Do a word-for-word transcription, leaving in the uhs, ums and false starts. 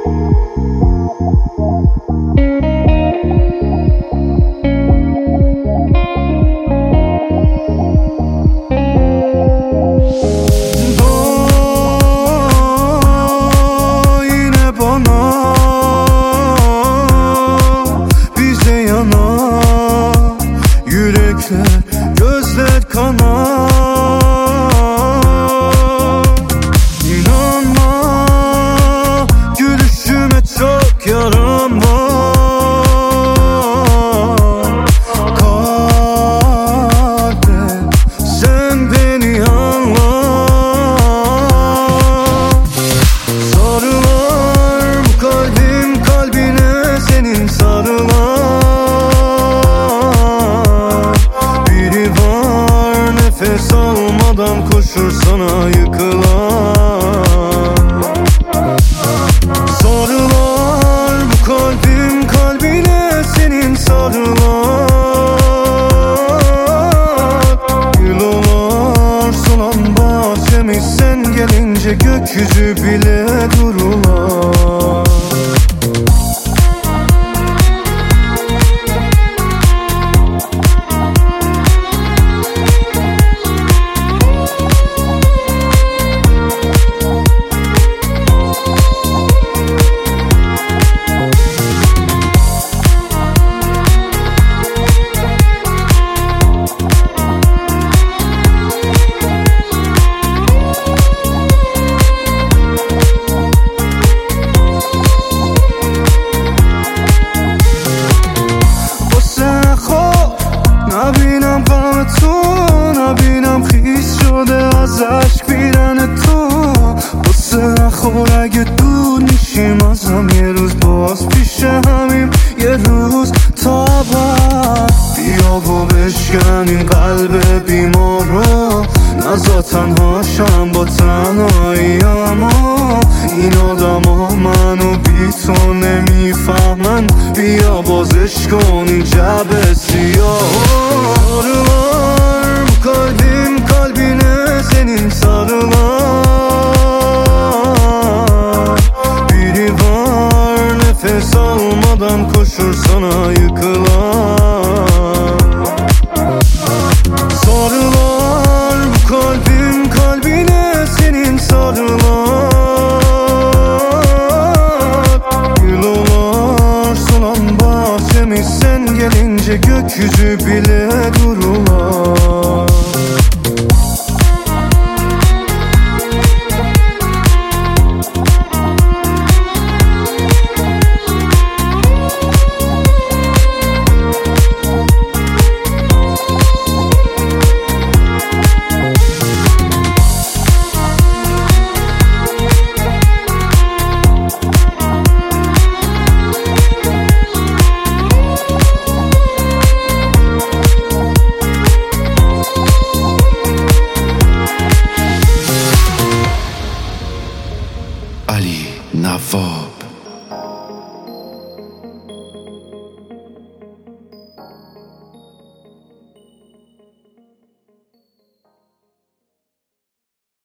Gözler kanar. İnanma, gülüşüme çok yaram var. Kalbe sen beni anla. Sarılar bu kalbim kalbine senin sarılar. Nefes almadan koşur sana yıkılan. Sarılar bu kalbim kalbine senin sarılar. Gül olar solan bahçemiz sen gelince gökyüzü bile durular. نبینم غم تو، نبینم خیس شده از عشق بیرن تو. قصه نخور اگه دور میشیم ازم یه روز باز پیش همیم یه روز تا بعد. بیا و بشکن این قلب بیمار رو، نزا تنهاشم با تنهایی‌امو. این آدم ها منو بی تو نمیفهمن، بیا بازش کن این جبه سیاه. Sarılar bu kalbim kalbine senin sarılar. Biri var nefes almadan koşur sana yıkılan. Sarılar bu kalbim kalbine senin sarılar. Gül olar solan bahçemiz sen gelince gökyüzü bile durular. Ali Navo.